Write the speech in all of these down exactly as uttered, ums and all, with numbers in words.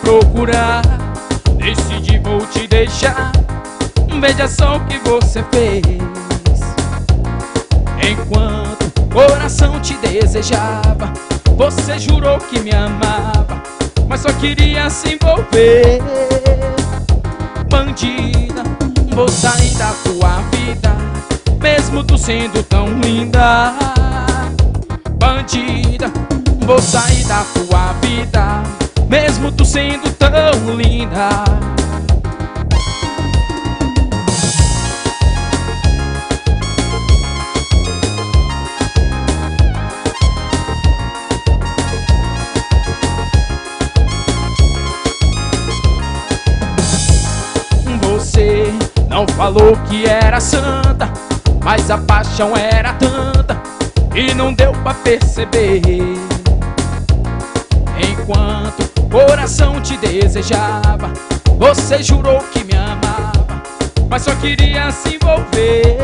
procurar, decidi vou te deixar. Veja só o que você fez. Enquanto o coração te desejava, você jurou que me amava, mas só queria se envolver. Bandida, vou sair da tua vida, mesmo tu sendo tão linda. Bandida, vou sair da tua vida, mesmo tu sendo tão linda. Você não falou que era santa, mas a paixão era tanta e não deu pra perceber. Enquanto o coração te desejava, você jurou que me amava, mas só queria se envolver.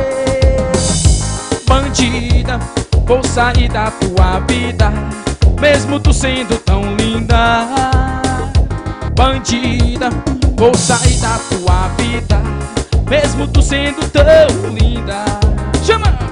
Bandida, vou sair da tua vida, mesmo tu sendo tão linda. Bandida, vou sair da tua vida, mesmo tu sendo tão linda. Chama!